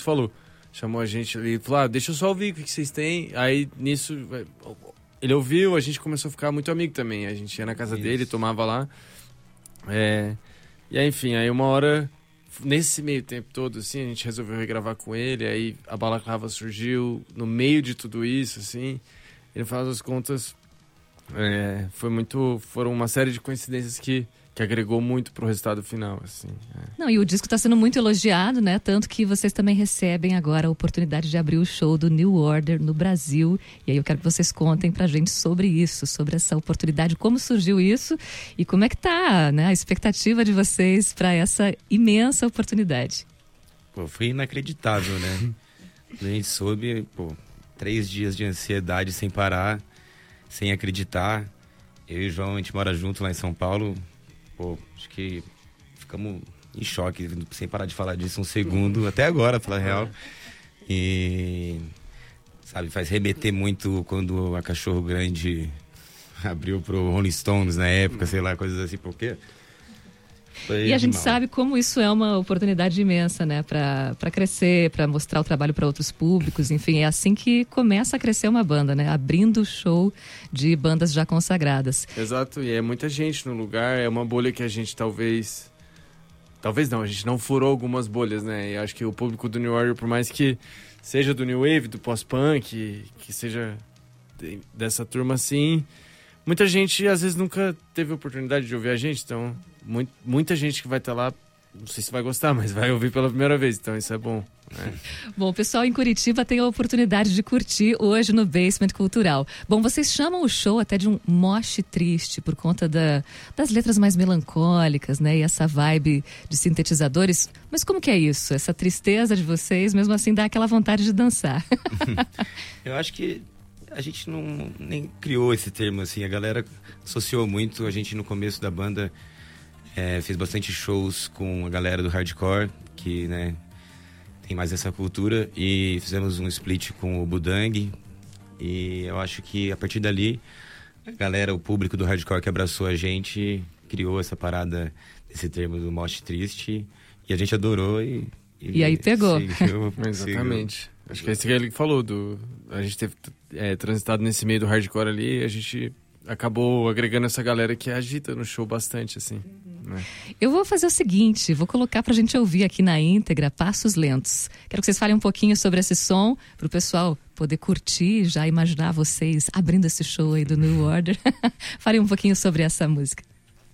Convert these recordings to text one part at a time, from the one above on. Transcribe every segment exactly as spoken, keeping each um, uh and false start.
falou, chamou a gente ali, falou, ah, deixa eu só ouvir o que vocês têm. Aí, nisso, ele ouviu, a gente começou a ficar muito amigo também. A gente ia na casa Isso. dele, tomava lá. É, e aí, enfim, aí uma hora, nesse meio tempo todo, assim, a gente resolveu regravar com ele. Aí a Balaclava surgiu no meio de tudo isso, assim. Ele faz as contas, é, foi muito, foram uma série de coincidências que... que agregou muito pro resultado final, assim. É. Não, e o disco está sendo muito elogiado, né? Tanto que vocês também recebem agora a oportunidade de abrir o show do New Order no Brasil. E aí eu quero que vocês contem pra gente sobre isso, sobre essa oportunidade, como surgiu isso e como é que tá, né, a expectativa de vocês para essa imensa oportunidade. Pô, foi inacreditável, né? A gente soube, pô, três dias de ansiedade sem parar, sem acreditar. Eu e o João, a gente mora junto lá em São Paulo. Pô, acho que ficamos em choque, sem parar de falar disso um segundo, até agora, pra falar a real. E, sabe, faz remeter muito quando a Cachorro Grande abriu pro Rolling Stones na época, sei lá, coisas assim, por quê? Foi e a gente animal. sabe como isso é uma oportunidade imensa, né? Pra, pra crescer, pra mostrar o trabalho para outros públicos, enfim, é assim que começa a crescer uma banda, né? Abrindo o show de bandas já consagradas. Exato, e é muita gente no lugar, é uma bolha que a gente talvez... Talvez não, a gente não furou algumas bolhas, né? E acho que o público do New Order, por mais que seja do New Wave, do pós-punk, que seja dessa turma assim... Muita gente, às vezes, nunca teve a oportunidade de ouvir a gente, então muito, muita gente que vai estar lá, não sei se vai gostar, mas vai ouvir pela primeira vez, então isso é bom. Né? Bom, o pessoal em Curitiba tem a oportunidade de curtir hoje no Basement Cultural. Bom, vocês chamam o show até de um mosh triste, por conta da, das letras mais melancólicas, né, e essa vibe de sintetizadores, mas como que é isso? Essa tristeza de vocês, mesmo assim, dá aquela vontade de dançar. Eu acho que a gente não nem criou esse termo, assim, a galera associou muito, a gente no começo da banda é, fez bastante shows com a galera do hardcore, que, né, tem mais essa cultura, e fizemos um split com o Budang, e eu acho que a partir dali, a galera, o público do hardcore que abraçou a gente, criou essa parada, esse termo do mosh triste, e a gente adorou e... E, e aí pegou. Seguiu, exatamente. Acho que é isso que ele falou, do, a gente teve é, transitado nesse meio do hardcore ali, e a gente acabou agregando essa galera que agita no show bastante, assim. Né? Eu vou fazer o seguinte, vou colocar pra gente ouvir aqui na íntegra Passos Lentos. Quero que vocês falem um pouquinho sobre esse som, pro pessoal poder curtir, já imaginar vocês abrindo esse show aí do New Order. Falem um pouquinho sobre essa música.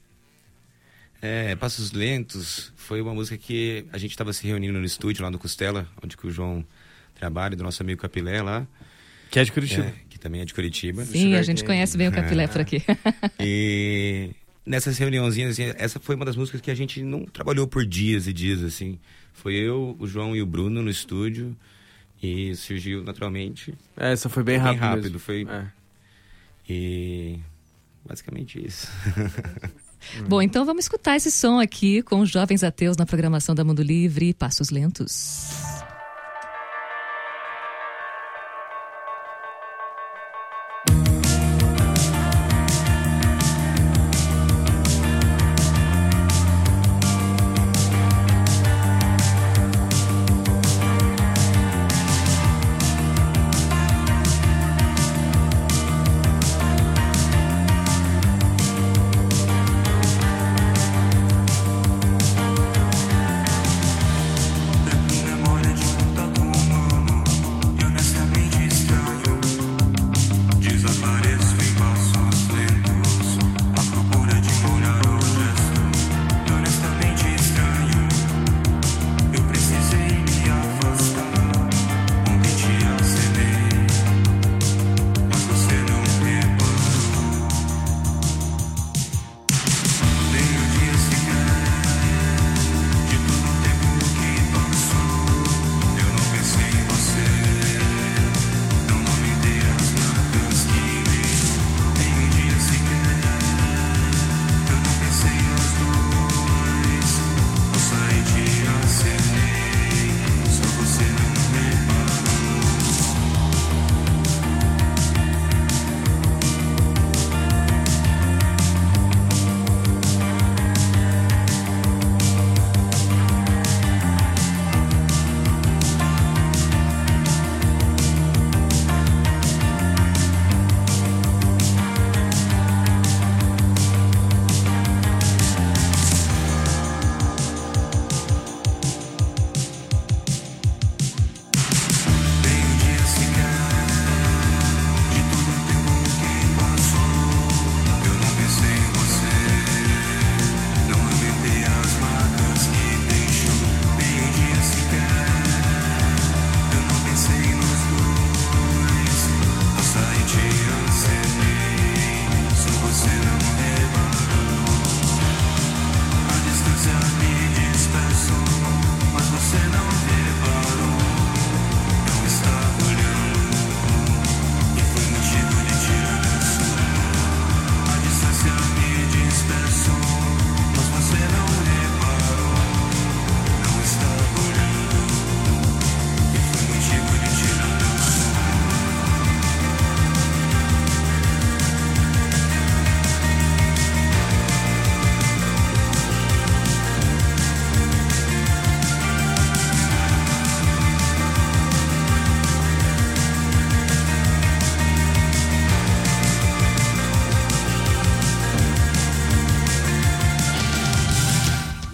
É, Passos Lentos foi uma música que a gente estava se reunindo no estúdio lá no Costela, onde que o João trabalha, do nosso amigo Capilé lá. Que é de Curitiba. É, que também é de Curitiba. Sim, a gente conhece bem o Capilé é. por aqui. E nessas reuniãozinhas, assim, essa foi uma das músicas que a gente não trabalhou por dias e dias, assim. Foi eu, o João e o Bruno no estúdio e surgiu naturalmente. É, essa foi bem rápido. Bem rápido, mesmo. foi. É. E basicamente isso. Bom, então vamos escutar esse som aqui com os Jovens Ateus na programação da Mundo Livre, Passos Lentos. memória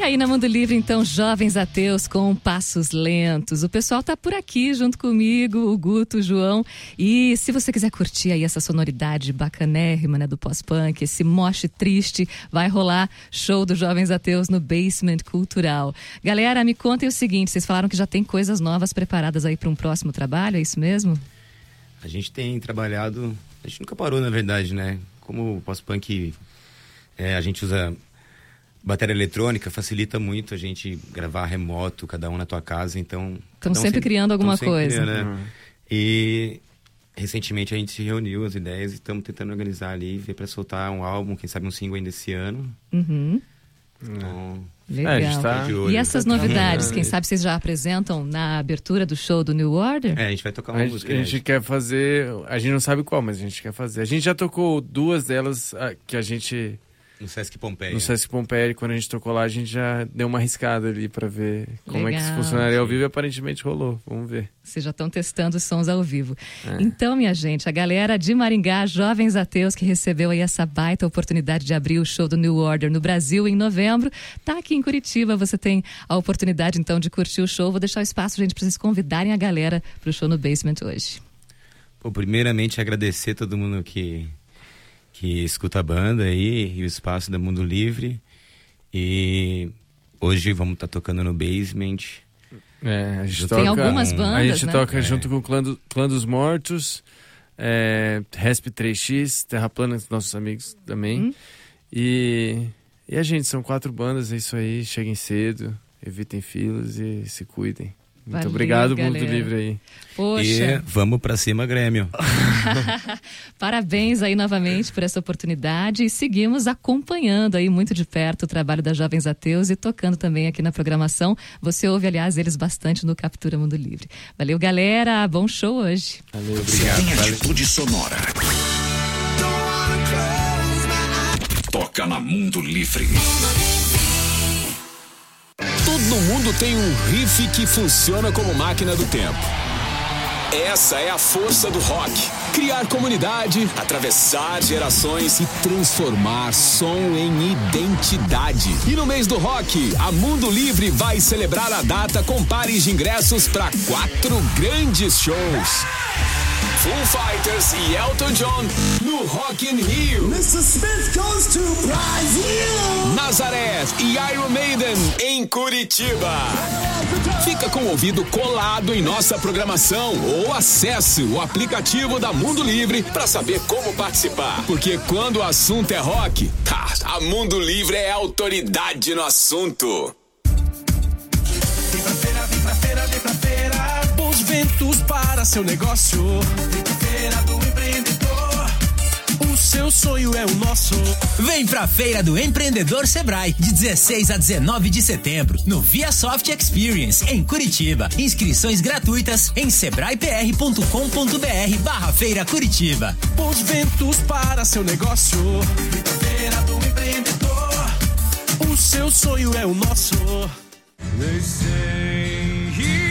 E aí na Mundo Livre, então, Jovens Ateus com Passos Lentos. O pessoal tá por aqui junto comigo, o Guto, o João. E se você quiser curtir aí essa sonoridade bacanérrima, né, do pós-punk, esse moche triste, vai rolar show do Jovens Ateus no Basement Cultural. Galera, me contem o seguinte, vocês falaram que já tem coisas novas preparadas aí para um próximo trabalho, é isso mesmo? A gente tem trabalhado, a gente nunca parou, na verdade, né? Como o pós-punk, é, a gente usa bateria eletrônica, facilita muito a gente gravar remoto, cada um na tua casa, então... Estamos sempre, sempre criando alguma sempre coisa. Criando, né? Uhum. E recentemente a gente se reuniu, as ideias, e estamos tentando organizar ali, ver para soltar um álbum, quem sabe um single ainda esse ano. Uhum. Então... Legal. É, a gente tá... E essas novidades, é. quem sabe vocês já apresentam na abertura do show do New Order? É, a gente vai tocar uma A gente, música. a gente quer fazer, a gente não sabe qual, mas a gente quer fazer. A gente já tocou duas delas a, que a gente... No Sesc Pompeia. No Sesc Pompeia, quando a gente tocou lá, a gente já deu uma arriscada ali pra ver como Legal. é que isso funcionaria ao vivo e aparentemente rolou. Vamos ver. Vocês já estão testando os sons ao vivo. É. Então, minha gente, a galera de Maringá, Jovens Ateus, que recebeu aí essa baita oportunidade de abrir o show do New Order no Brasil em novembro, tá aqui em Curitiba. Você tem a oportunidade, então, de curtir o show. Vou deixar o espaço, gente, pra vocês convidarem a galera pro show no Basement hoje. Pô, primeiramente, agradecer a todo mundo que... que escuta a banda aí e o espaço da Mundo Livre. E hoje vamos estar tá tocando no Basement. É, a gente Tem toca, algumas bandas, A gente né? toca É. junto com o Clã, do, Clã dos Mortos, é, Resp três x, Terra Plana, nossos amigos também. Hum. E, e a gente, são quatro bandas, é isso aí. Cheguem cedo, evitem filas e se cuidem. Muito Valeu, obrigado, Mundo galera. Livre aí. Poxa, E vamos pra cima, Grêmio. parabéns aí novamente por essa oportunidade e seguimos acompanhando aí muito de perto o trabalho das Jovens Ateus e tocando também aqui na programação. Você ouve, aliás, eles bastante no Captura Mundo Livre. Valeu, galera. Bom show hoje. Valeu, Você obrigado. tem Valeu. atitude sonora. Toca na Mundo Livre. Todo mundo tem um riff que funciona como máquina do tempo. Essa é a força do rock. Criar comunidade, atravessar gerações e transformar som em identidade. E no mês do rock, a Mundo Livre vai celebrar a data com pares de ingressos para quatro grandes shows. Foo Fighters e Elton John no Rock in Rio. mister Smith goes to Brazil. Nazareth e Iron Maiden em Curitiba. Fica com o ouvido colado em nossa programação ou acesse o aplicativo da Mundo Livre para saber como participar. Porque quando o assunto é rock, tá, a Mundo Livre é autoridade no assunto. Vem pra feira, vem pra feira, vem pra feira. Bons ventos para seu negócio. Vem pra feira do empreendedor. O seu sonho é o nosso. Vem pra Feira do Empreendedor Sebrae, de dezesseis a dezenove de setembro, no ViaSoft Experience, em Curitiba. Inscrições gratuitas em sebrae-pr.com.br barra Feira Curitiba. Bons ventos para seu negócio. Vem pra feira do empreendedor. O seu sonho é o nosso. They say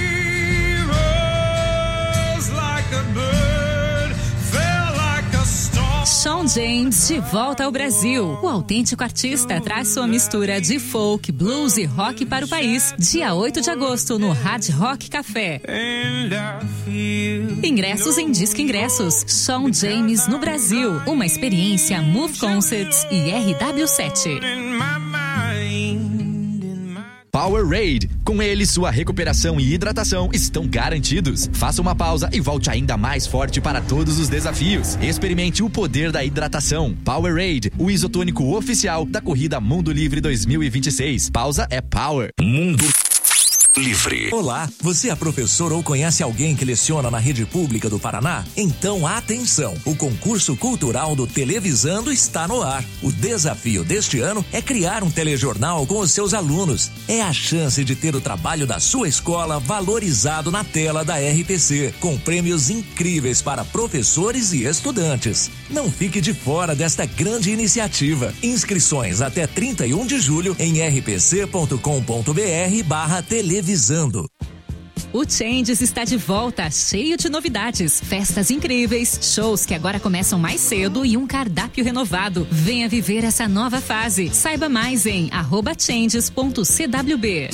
heroes like a bird fell like a storm. Shawn James de volta ao Brasil. O autêntico artista traz sua mistura de folk, blues e rock para o país. Dia oito de agosto no Hard Rock Café. And I feel Ingressos em Disque Ingressos. Shawn James no Brasil. Uma experiência Move Concerts e R W sete. in my mind. Powerade. Com ele, sua recuperação e hidratação estão garantidos. Faça uma pausa e volte ainda mais forte para todos os desafios. Experimente o poder da hidratação. Powerade, o isotônico oficial da corrida Mundo Livre dois mil e vinte e seis. Pausa é Power. Mundo Livre. Olá, você é professor ou conhece alguém que leciona na rede pública do Paraná? Então atenção, o concurso cultural do Televisando está no ar. O desafio deste ano é criar um telejornal com os seus alunos. É a chance de ter o trabalho da sua escola valorizado na tela da R P C, com prêmios incríveis para professores e estudantes. Não fique de fora desta grande iniciativa. Inscrições até trinta e um de julho em rpc.com.br barra televisando. O Changes está de volta, cheio de novidades, festas incríveis, shows que agora começam mais cedo e um cardápio renovado. Venha viver essa nova fase. Saiba mais em arroba changes ponto c w b.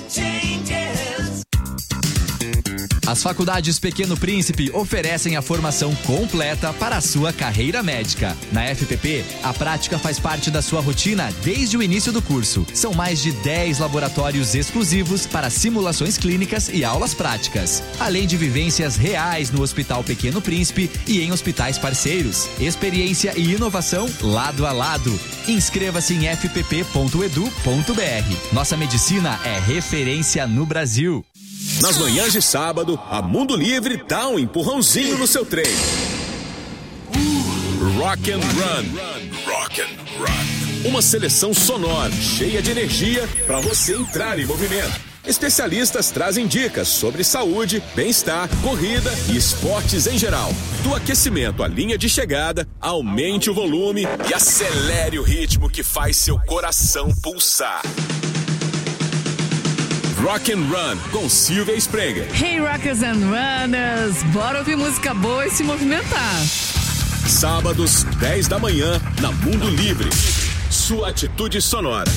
As faculdades Pequeno Príncipe oferecem a formação completa para a sua carreira médica. Na F P P, a prática faz parte da sua rotina desde o início do curso. São mais de dez laboratórios exclusivos para simulações clínicas e aulas práticas, além de vivências reais no Hospital Pequeno Príncipe e em hospitais parceiros. Experiência e inovação lado a lado. Inscreva-se em f p p ponto e d u ponto b r. Nossa medicina é referência no Brasil. Nas manhãs de sábado, a Mundo Livre dá um empurrãozinho no seu treino. Rock and Run. Rock and Run. Uma seleção sonora, cheia de energia para você entrar em movimento. Especialistas trazem dicas sobre saúde, bem-estar, corrida e esportes em geral. Do aquecimento à linha de chegada, aumente o volume e acelere o ritmo que faz seu coração pulsar. Rock and Run, com Silvia Sprenger. Hey Rockers and Runners, bora ouvir música boa e se movimentar. Sábados, dez da manhã, na Mundo Livre. Sua atitude sonora.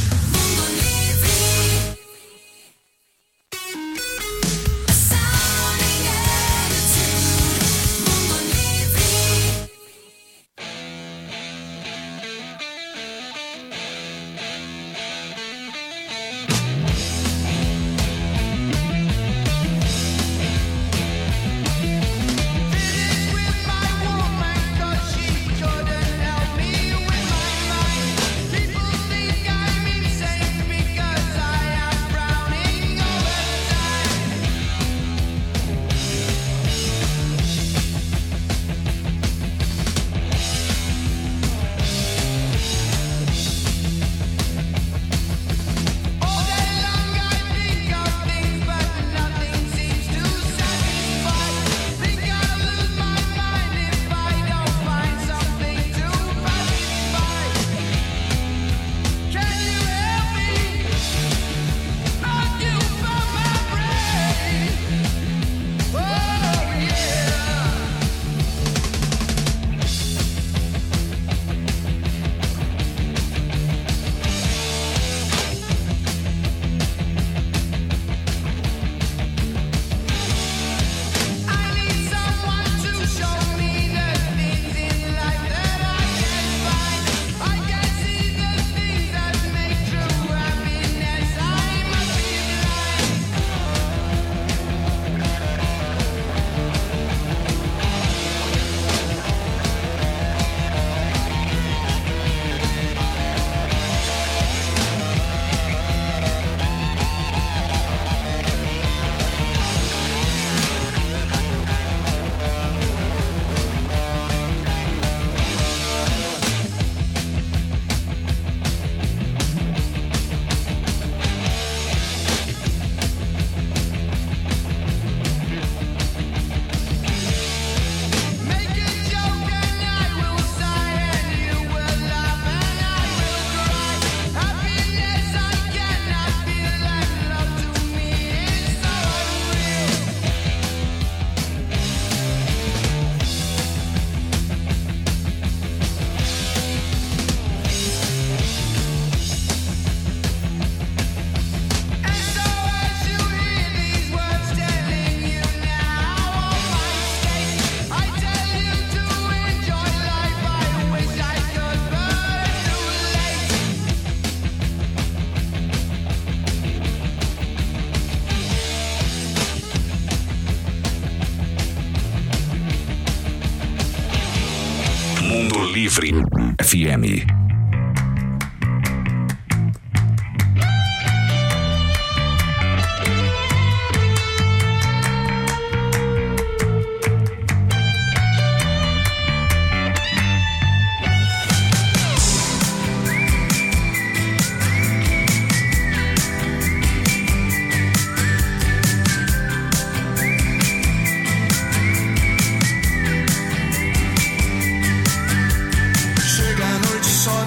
Mundo Livre F M. Chega a noite, só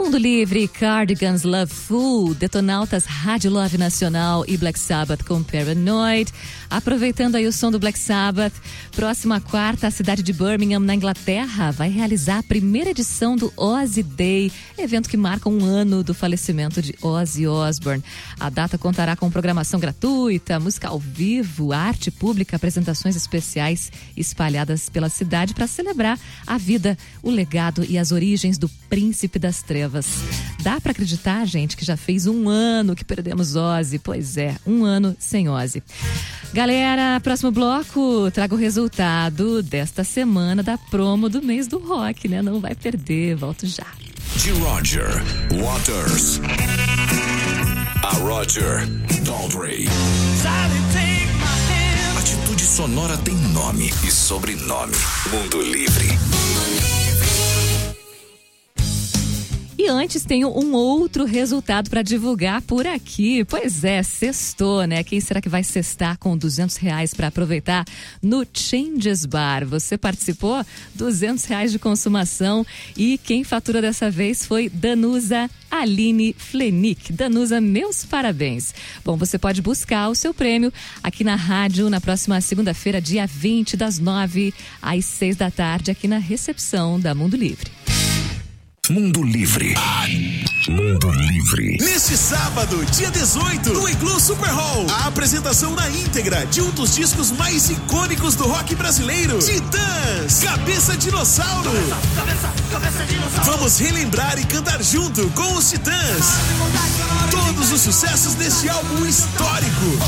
Mundo Livre, Cardigans, Love Fool, Detonautas, Rádio Love Nacional e Black Sabbath com Paranoid. Aproveitando aí o som do Black Sabbath, próxima quarta, a cidade de Birmingham, na Inglaterra, vai realizar a primeira edição do Ozzy Day, evento que marca um ano do falecimento de Ozzy Osbourne. A data contará com programação gratuita, música ao vivo, arte pública, apresentações especiais espalhadas pela cidade para celebrar a vida, o legado e as origens do Príncipe das Trevas. Dá para acreditar, gente, que já fez um ano que perdemos Ozzy? Pois é, um ano sem Ozzy. Galera, próximo bloco, trago o resultado desta semana da promo do mês do rock, né? Não vai perder, volto já. De Roger Waters. A Roger Daltrey. Atitude Sonora tem nome e sobrenome. Mundo Livre. E antes tenho um outro resultado para divulgar por aqui. Pois é, sextou, né? Quem será que vai sextar com duzentos reais para aproveitar no Changes Bar? Você participou? duzentos reais de consumação. E quem fatura dessa vez foi Danusa Aline Flenick. Danusa, meus parabéns. Bom, você pode buscar o seu prêmio aqui na rádio na próxima segunda-feira, dia vinte, das nove às seis da tarde, aqui na recepção da Mundo Livre. Mundo Livre. Mundo Livre. Neste sábado, dia dezoito, no Igloo Super Hall, a apresentação na íntegra de um dos discos mais icônicos do rock brasileiro, Titãs, Cabeça Dinossauro. Cabeça, cabeça, cabeça Dinossauro. Vamos relembrar e cantar junto com os Titãs todos os sucessos deste álbum histórico.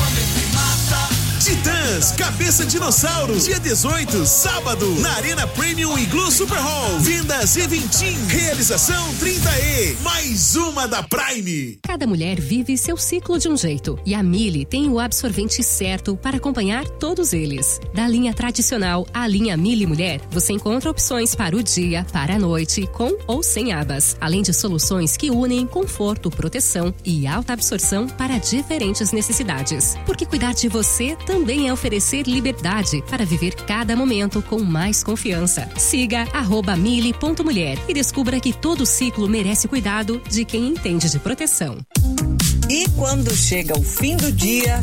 Titãs, Cabeça Dinossauro, dia dezoito, sábado, na Arena Premium Igloo Super Hall. Vendas Eventim, realização trinta E, mais uma da Prime. Cada mulher vive seu ciclo de um jeito e a Mili tem o absorvente certo para acompanhar todos eles. Da linha tradicional à linha Mili Mulher, você encontra opções para o dia, para a noite, com ou sem abas, além de soluções que unem conforto, proteção e alta absorção para diferentes necessidades. Porque cuidar de você também é oferecer liberdade para viver cada momento com mais confiança. Siga arroba mili ponto mulher e descubra que todo ciclo merece cuidado de quem entende de proteção. E quando chega o fim do dia,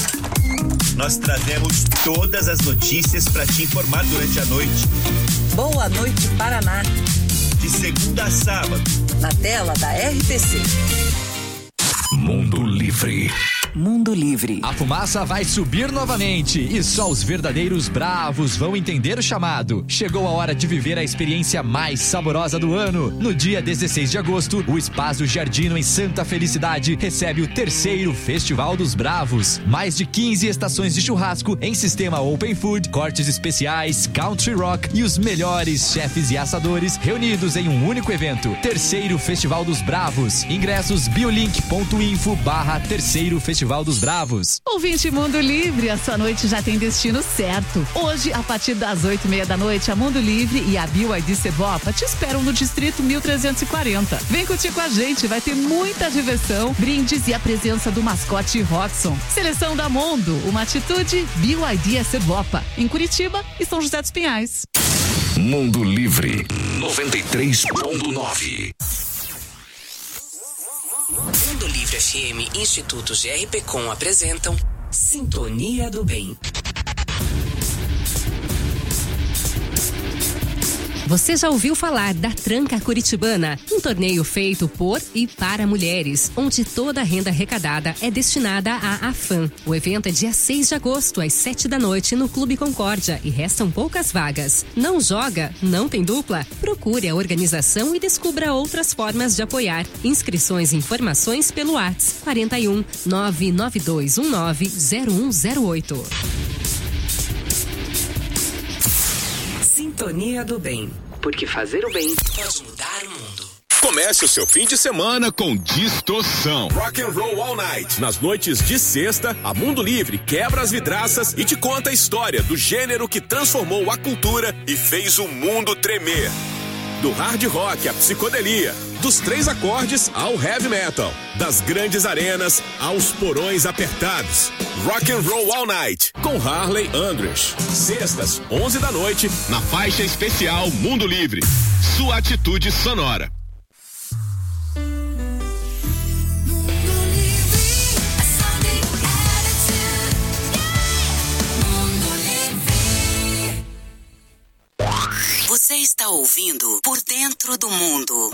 nós trazemos todas as notícias para te informar durante a noite. Boa Noite Paraná. De segunda a sábado. Na tela da R T C. Mundo Livre. Mundo Livre. A fumaça vai subir novamente e só os verdadeiros bravos vão entender o chamado. Chegou a hora de viver a experiência mais saborosa do ano. No dia dezesseis de agosto, o Espaço Giardino em Santa Felicidade recebe o terceiro Festival dos Bravos. Mais de quinze estações de churrasco em sistema Open Food, cortes especiais, country rock e os melhores chefes e assadores reunidos em um único evento. Terceiro Festival dos Bravos. Ingressos biolink ponto info barra terceiro Festival dos Bravos. Ouvinte Mundo Livre, a sua noite já tem destino certo. Hoje, a partir das oito e meia da noite, a Mundo Livre e a B Y D Cebopa te esperam no Distrito mil trezentos e quarenta. Vem curtir com a gente, vai ter muita diversão, brindes e a presença do mascote Roxon. Seleção da Mundo, uma atitude B Y D Cebopa. Em Curitiba e São José dos Pinhais. Mundo Livre, noventa e três ponto nove. Mundo Livre F M e Instituto G R P Com apresentam Sintonia do Bem. Você já ouviu falar da Tranca Curitibana? Um torneio feito por e para mulheres, onde toda a renda arrecadada é destinada à AFAM. O evento é dia seis de agosto, às sete da noite, no Clube Concórdia, e restam poucas vagas. Não joga? Não tem dupla? Procure a organização e descubra outras formas de apoiar. Inscrições e informações pelo WhatsApp quarenta e um, nove nove dois um nove, zero um zero oito. Sintonia do Bem, porque fazer o bem pode mudar o mundo. Comece o seu fim de semana com Distorção. Rock and Roll All Night. Nas noites de sexta, a Mundo Livre quebra as vidraças e te conta a história do gênero que transformou a cultura e fez o mundo tremer. Do hard rock à psicodelia, dos três acordes ao heavy metal, das grandes arenas aos porões apertados. Rock and Roll All Night, com Harley Andrews. Sextas, onze da noite, na faixa especial Mundo Livre. Sua atitude sonora. Você está ouvindo Por Dentro do Mundo.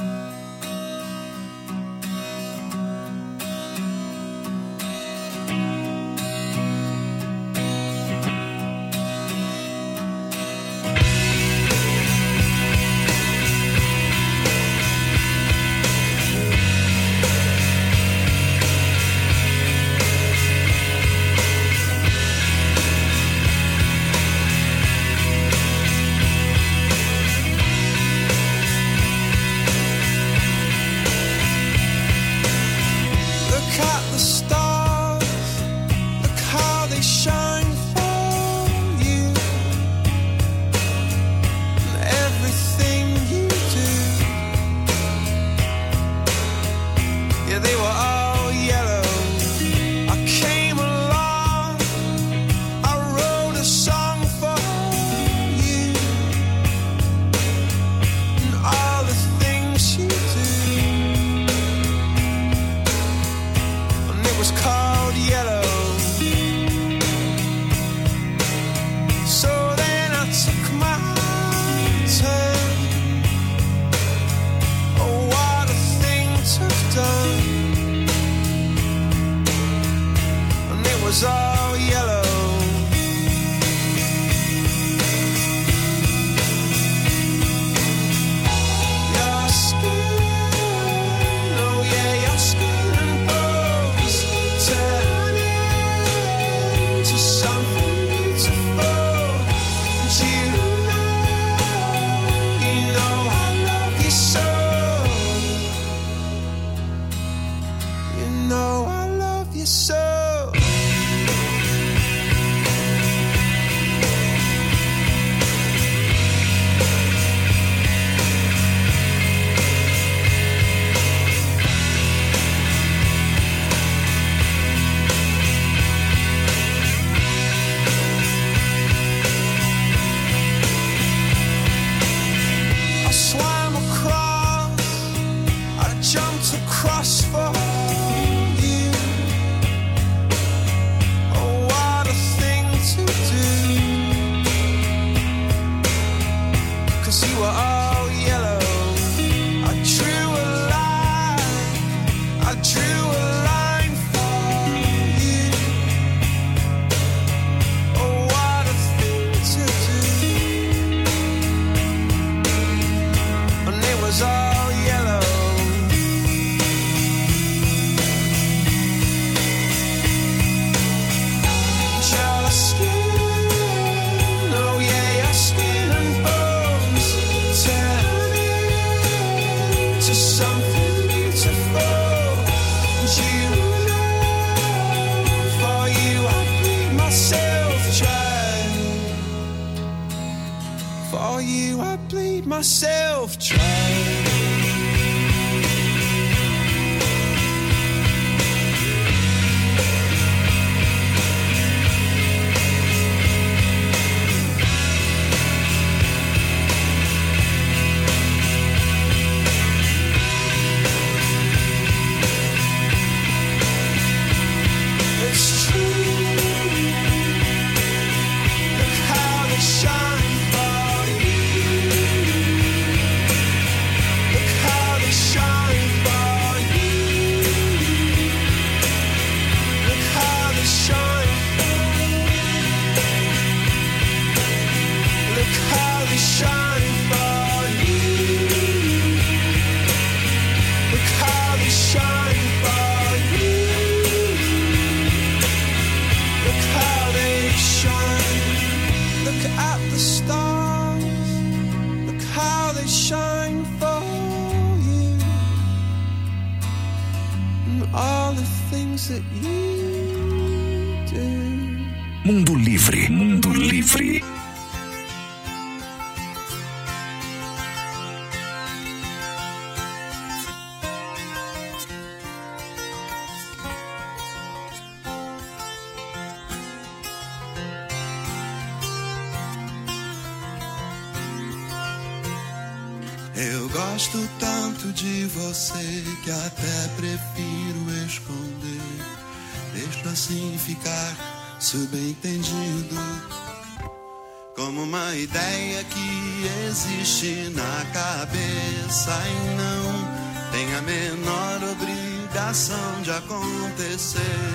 Mundo Livre, Mundo Livre. Eu gosto tanto de você que até prefiro esconder. Deixa assim ficar subentendido. como uma ideia que existe na cabeça e não tem a menor obrigação de acontecer.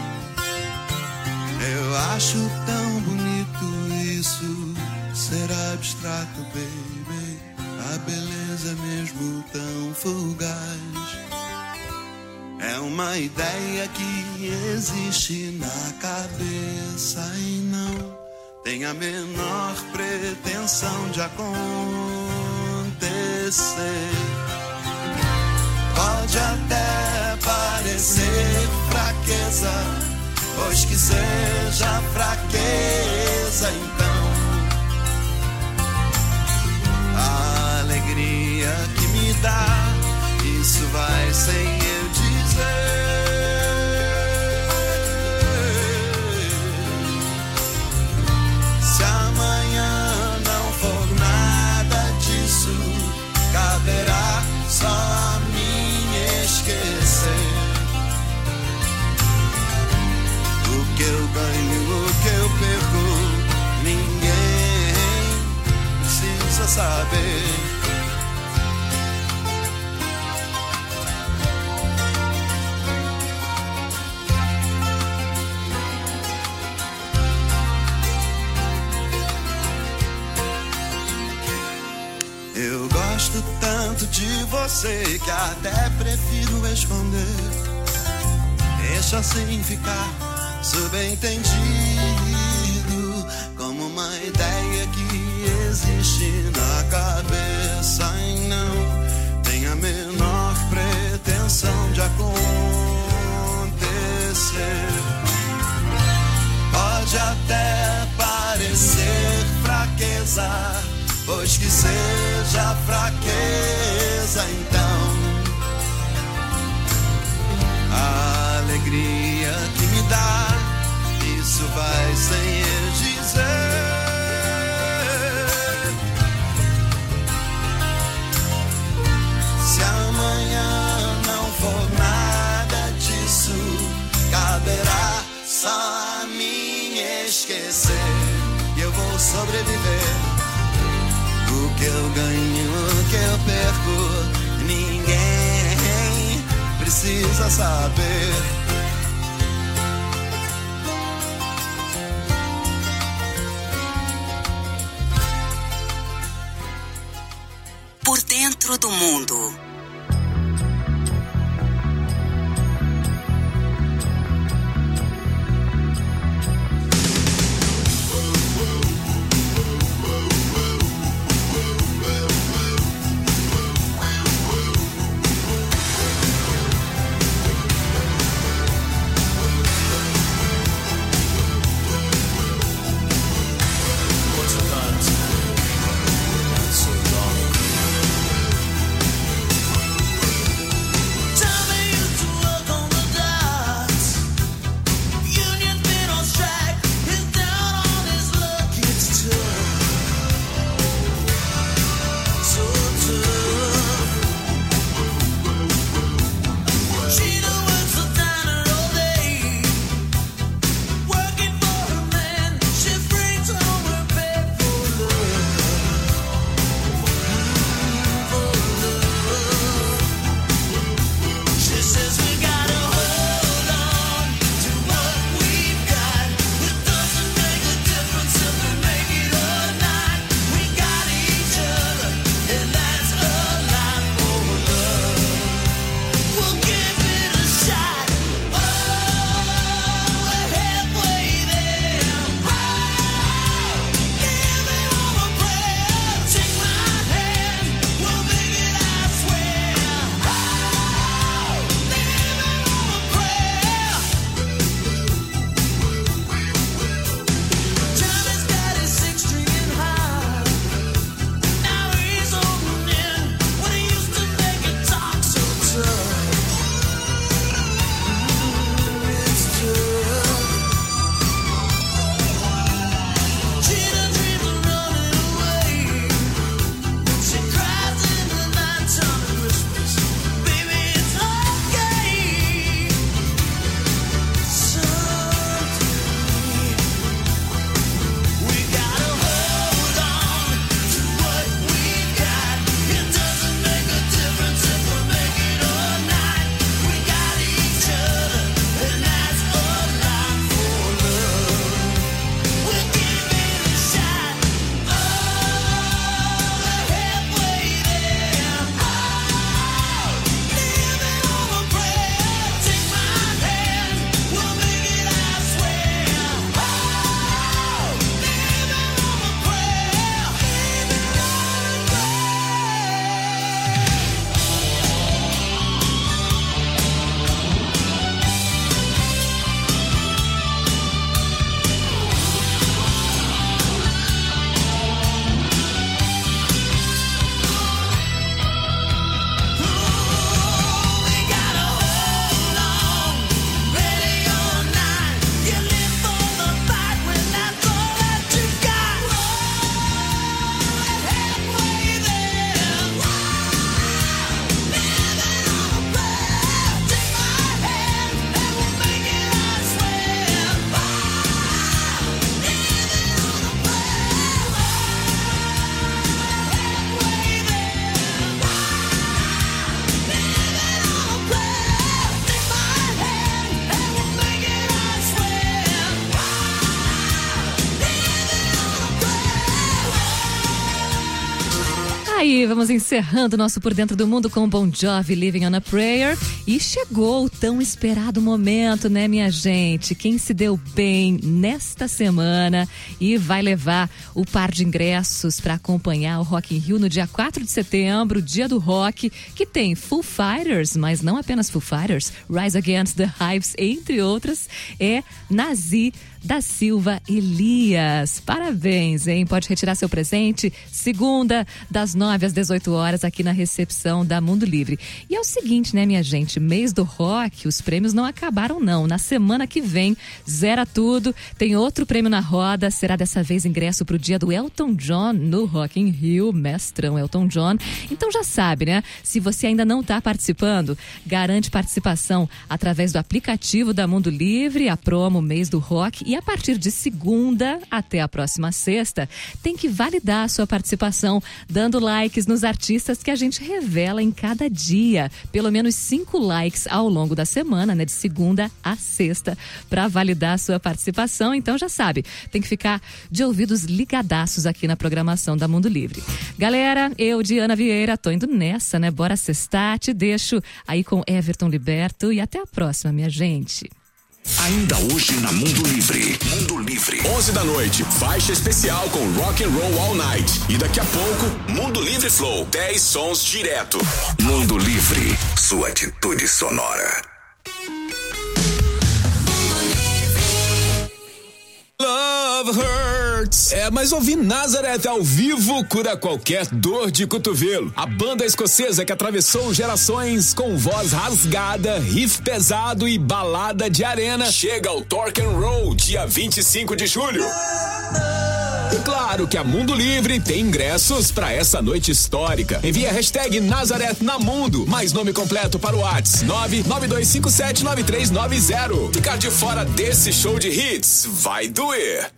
Eu acho tão bonito isso, ser abstrato, baby. A beleza mesmo tão fugaz é uma ideia que existe na cabeça e não tem a menor pretensão de acontecer. Pode até parecer fraqueza, pois que seja fraqueza, então a alegria que me dá, isso vai sem eu dizer. Se amanhã não for nada disso, caberá só a mim esquecer. O que eu ganho, o que eu perco, ninguém precisa saber. Eu gosto tanto de você que até prefiro esconder. Deixa assim ficar subentendido, como uma ideia que existe na cabeça e não tem a menor pretensão de acontecer. Pode até parecer fraqueza, pois que seja fraqueza, então a alegria que me dá, isso vai sem eu dizer. Se amanhã não for nada disso, caberá só a mim esquecer. E eu vou sobreviver. O que eu ganho, o que eu perco, ninguém precisa saber. Por dentro do mundo. aí, vamos encerrando nosso Por Dentro do Mundo com Bon Jovi, Living on a Prayer. E chegou o tão esperado momento, né, minha gente? Quem se deu bem nesta semana e vai levar o par de ingressos para acompanhar o Rock in Rio no dia quatro de setembro, dia do rock, que tem Foo Fighters, mas não apenas Foo Fighters, Rise Against the Hives, entre outras, é Nazi da Silva Elias. Parabéns, hein? Pode retirar seu presente segunda, das nove às dezoito horas, aqui na recepção da Mundo Livre. E é o seguinte, né, minha gente? Mês do rock, os prêmios não acabaram, não. Na semana que vem, zera tudo. Tem outro prêmio na roda. Será dessa vez ingresso pro dia do Elton John no Rock in Rio. Mestrão Elton John. Então já sabe, né? Se você ainda não tá participando, garante participação através do aplicativo da Mundo Livre, a promo Mês do Rock. E a partir de segunda até a próxima sexta, tem que validar a sua participação, dando likes nos artistas que a gente revela em cada dia. Pelo menos cinco likes ao longo da semana, né? De segunda a sexta, para validar a sua participação. Então já sabe, tem que ficar de ouvidos ligadaços aqui na programação da Mundo Livre. Galera, eu, Diana Vieira, tô indo nessa, né? Bora sextar, te deixo aí com Everton Liberto e até a próxima, minha gente. Ainda hoje na Mundo Livre. Mundo Livre. onze da noite, faixa especial com Rock and Roll All Night. E daqui a pouco, Mundo Livre Flow, dez sons direto. Mundo Livre, sua atitude sonora. Love Hurts. É, mas ouvir Nazareth ao vivo cura qualquer dor de cotovelo. A banda escocesa que atravessou gerações com voz rasgada, riff pesado e balada de arena chega ao Torque and Roll dia vinte e cinco de julho. E claro que a Mundo Livre tem ingressos para essa noite histórica. Envie a hashtag Nazareth na Mundo, mais nome completo para o WhatsApp nove nove dois cinco sete nove três nove zero. Ficar de fora desse show de hits vai doer.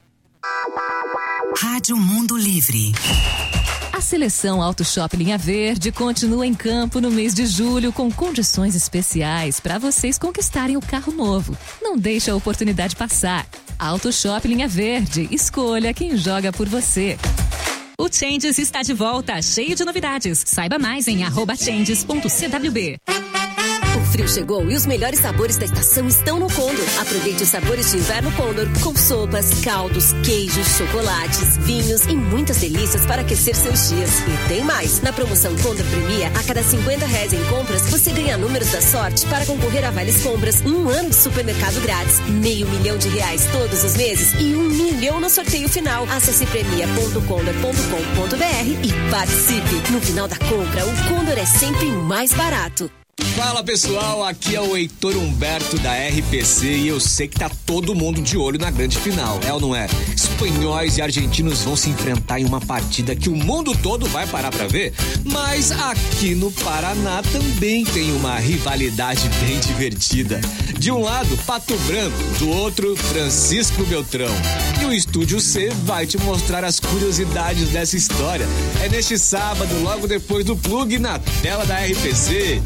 Rádio Mundo Livre. A seleção Auto Shop Linha Verde continua em campo no mês de julho com condições especiais para vocês conquistarem o carro novo. Não deixe a oportunidade passar. Auto Shop Linha Verde, escolha quem joga por você. O Changes está de volta, cheio de novidades. Saiba mais em arroba changes ponto c w b. O frio chegou e os melhores sabores da estação estão no Condor. Aproveite os sabores de inverno Condor, com sopas, caldos, queijos, chocolates, vinhos e muitas delícias para aquecer seus dias. E tem mais! Na promoção Condor Premia, a cada cinquenta reais em compras, você ganha números da sorte para concorrer a vales compras, um ano de supermercado grátis, meio milhão de reais todos os meses e um milhão no sorteio final. Acesse premia ponto condor ponto com ponto b r e participe. No final da compra, o Condor é sempre mais barato. Fala pessoal, aqui é o Heitor Humberto da R P C e eu sei que tá todo mundo de olho na grande final, é ou não é? Espanhóis e argentinos vão se enfrentar em uma partida que o mundo todo vai parar pra ver, mas aqui no Paraná também tem uma rivalidade bem divertida. De um lado, Pato Branco, do outro, Francisco Beltrão. E o Estúdio C vai te mostrar as curiosidades dessa história. É neste sábado, logo depois do Plug, na tela da R P C.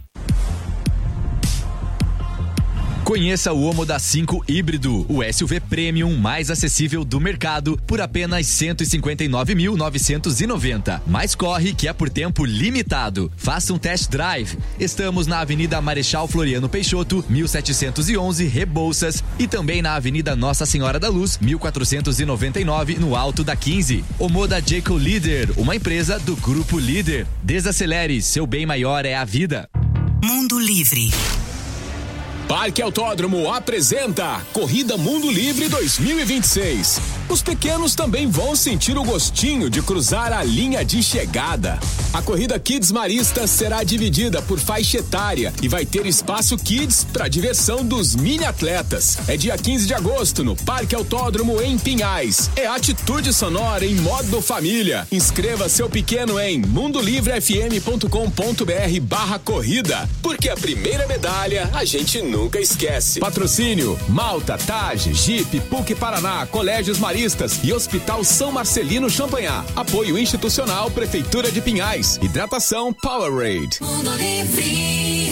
Conheça o Omoda cinco híbrido, o S U V premium mais acessível do mercado por apenas cento e cinquenta e nove mil novecentos e noventa. Mas corre que é por tempo limitado. Faça um test drive. Estamos na Avenida Marechal Floriano Peixoto, mil setecentos e onze, Rebouças, e também na Avenida Nossa Senhora da Luz, mil quatrocentos e noventa e nove, no Alto da quinze. Omoda Jayco Líder, uma empresa do Grupo Líder. Desacelere, seu bem maior é a vida. Mundo Livre. Parque Autódromo apresenta Corrida Mundo Livre dois mil e vinte e seis. Os pequenos também vão sentir o gostinho de cruzar a linha de chegada. A corrida Kids Marista será dividida por faixa etária e vai ter espaço Kids para diversão dos mini atletas. É dia quinze de agosto no Parque Autódromo em Pinhais. É atitude sonora em modo família. Inscreva seu pequeno em mundolivrefm ponto com ponto b r barra corrida, porque a primeira medalha a gente nunca esquece. Patrocínio Malta, Tage, Jeep, P U C Paraná, Colégios Maristas e Hospital São Marcelino Champanhar. Apoio institucional Prefeitura de Pinhais. Hidratação Powerade. Mundo Livre.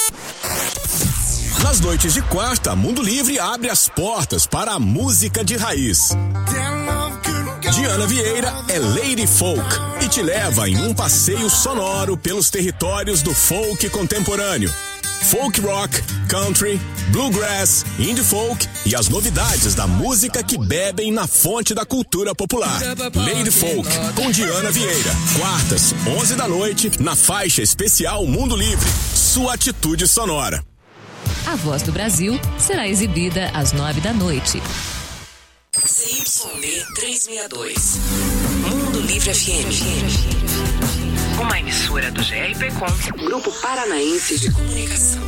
Nas noites de quarta, Mundo Livre abre as portas para a música de raiz. Diana Vieira é Lady Folk e que te leva em um passeio sonoro pelos territórios do folk contemporâneo. Folk rock, country, bluegrass, indie folk e as novidades da música que bebem na fonte da cultura popular. Lady Folk, com Diana Vieira. Quartas, onze da noite, na faixa especial Mundo Livre. Sua atitude sonora. A Voz do Brasil será exibida às nove da noite. C Y D trezentos e sessenta e dois. Mundo Livre F M. Uma emissora do G R P Com, Grupo Paranaense de Comunicação.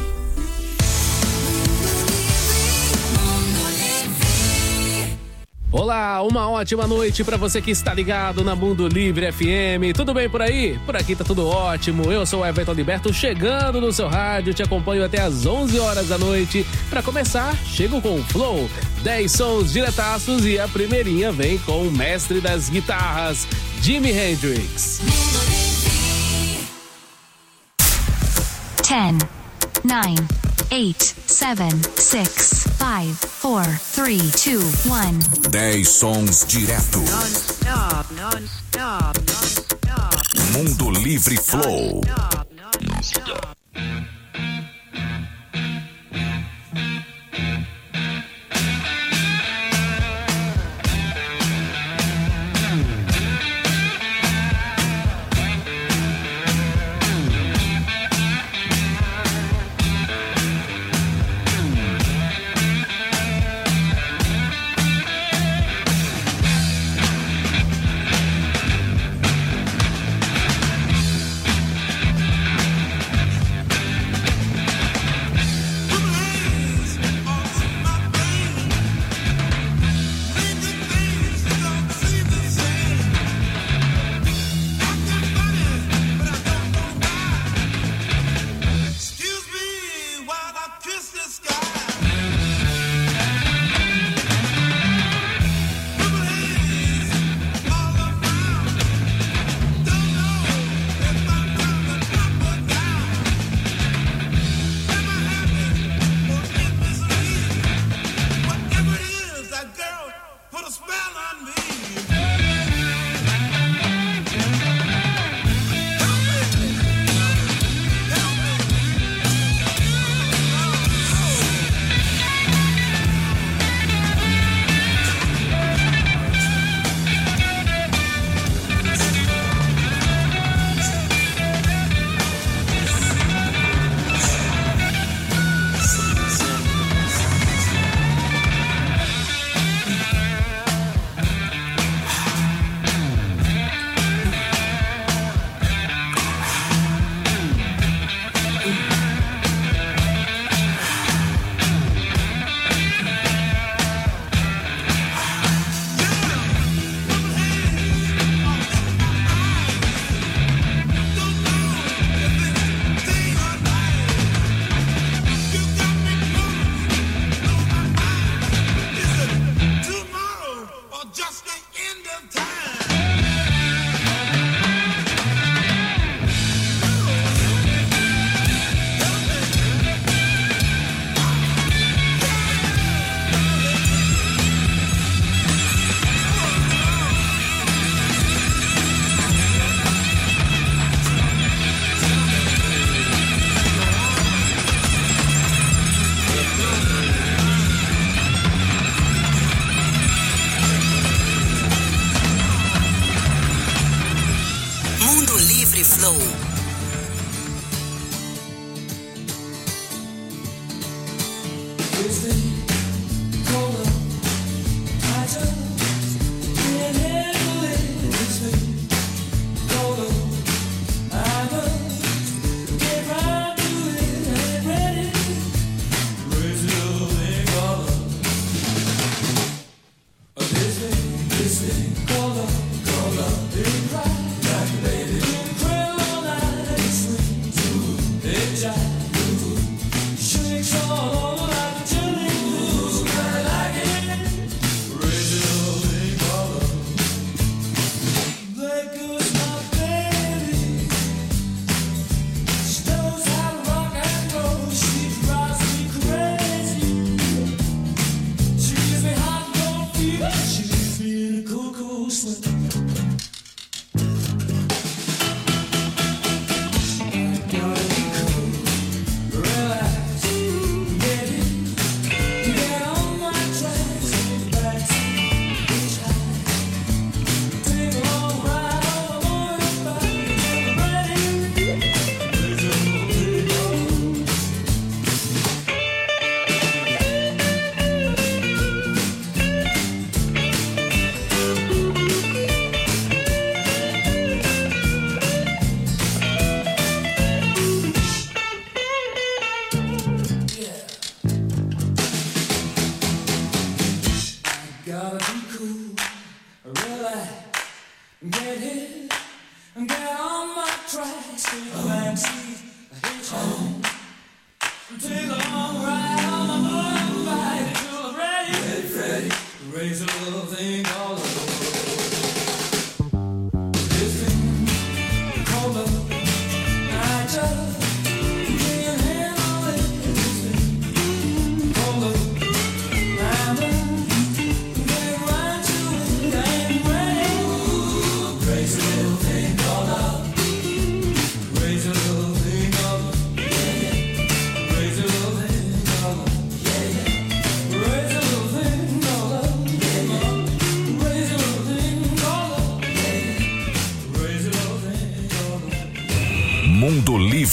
Olá, uma ótima noite para você que está ligado na Mundo Livre F M. Tudo bem por aí? Por aqui tá tudo ótimo. Eu sou o Everton Liberto, chegando no seu rádio. Te acompanho até às onze horas da noite. Para começar, chego com o Flow. dez sons diretaços e a primeirinha vem com o mestre das guitarras, Jimi Hendrix. ten, nine, eight, seven, six, five, four, three, two, one. dez sons direto. Non-stop, non-stop, non-stop. Mundo Livre Flow. Non-stop.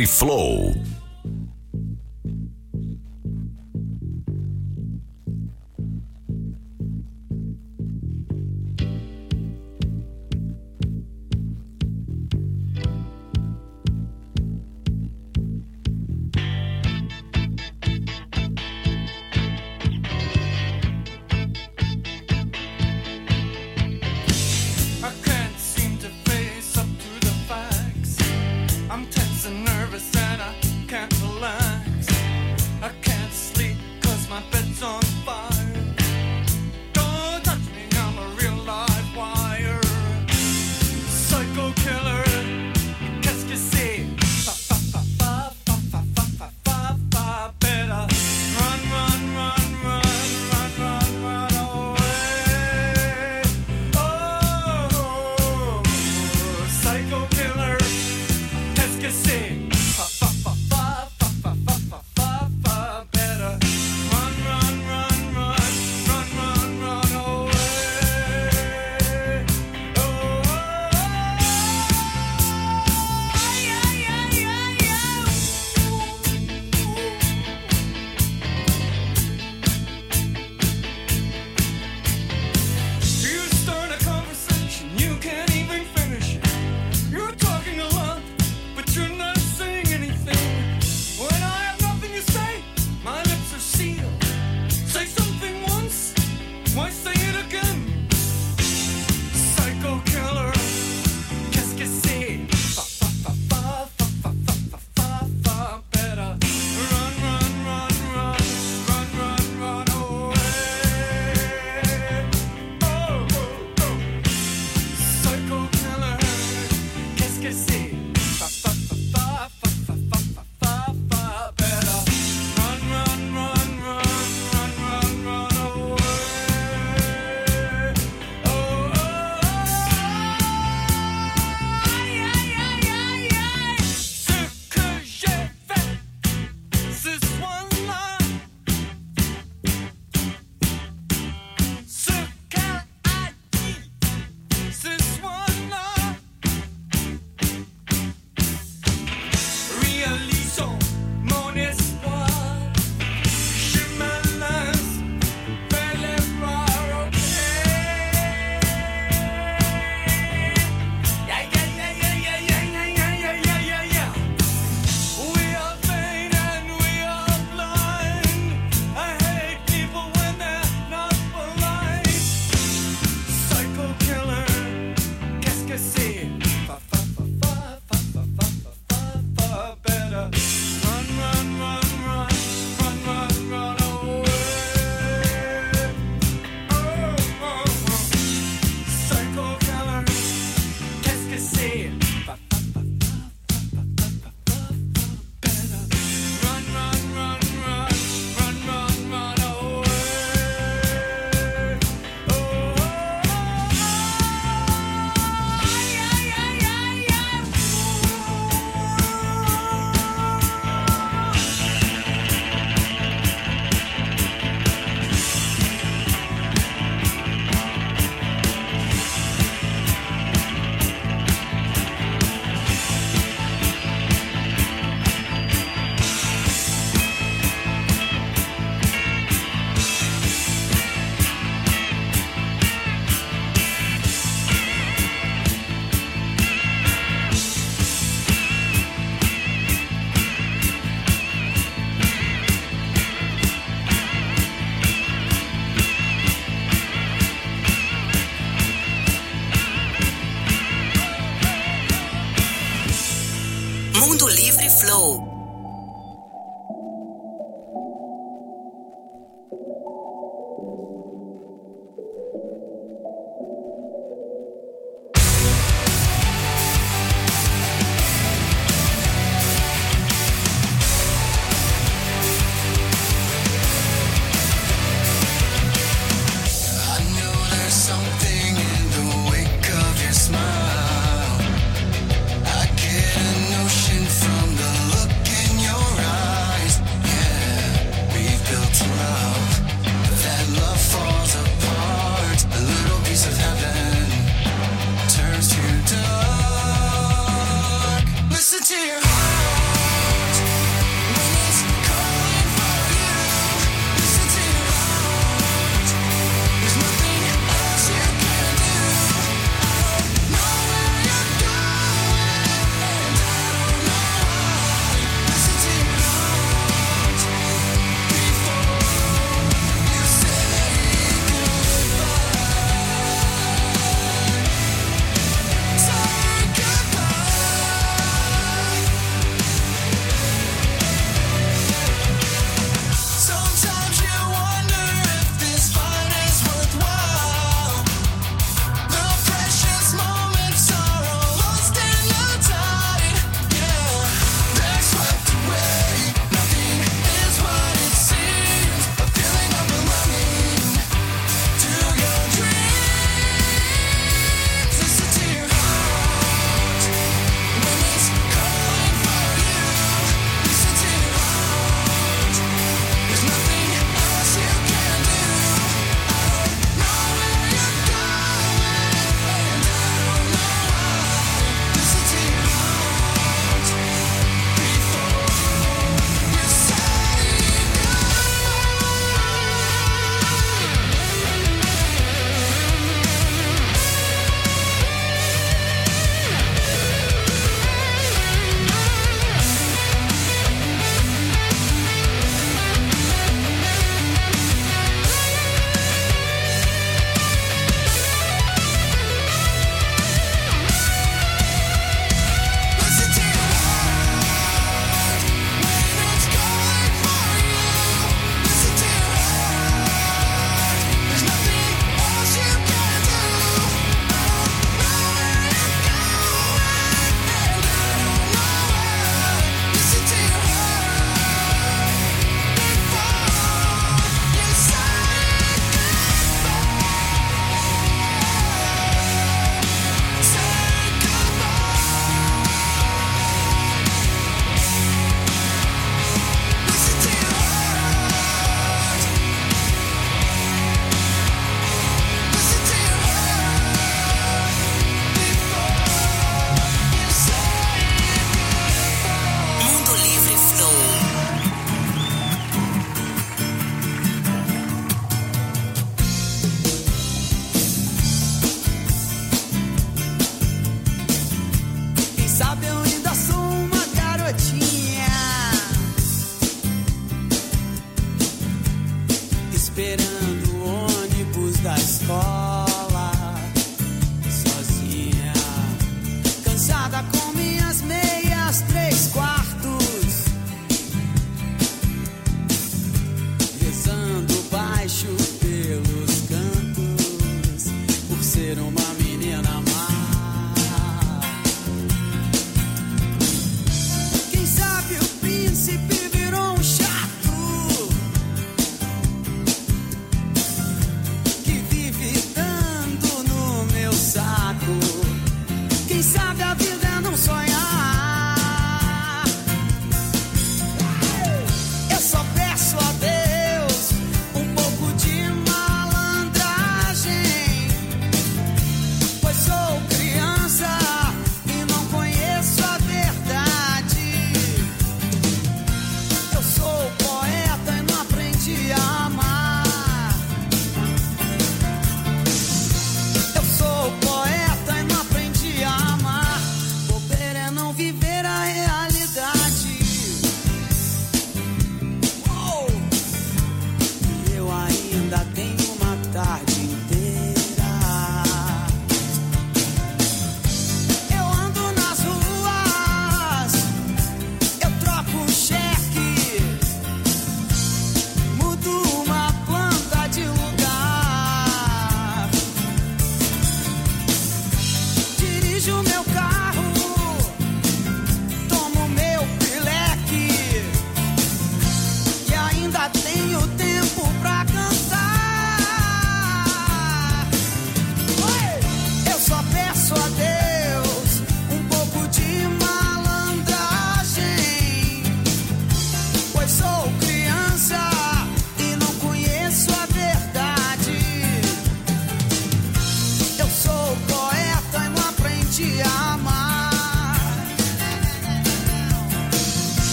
Livre Flow. Mundo Livre Flow.